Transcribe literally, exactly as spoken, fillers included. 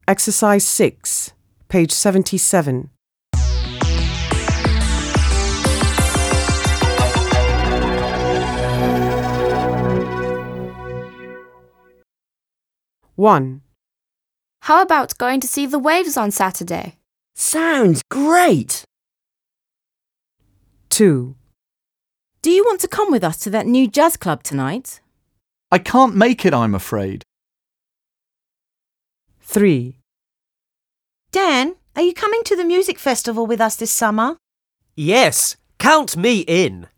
Exercise six, page seventy-seven. one. How about going to see the waves on Saturday? Sounds great! two. Do you want to come with us to that new jazz club tonight? I can't make it, I'm afraid. three. Dan, are you coming to the music festival with us this summer? Yes, count me in.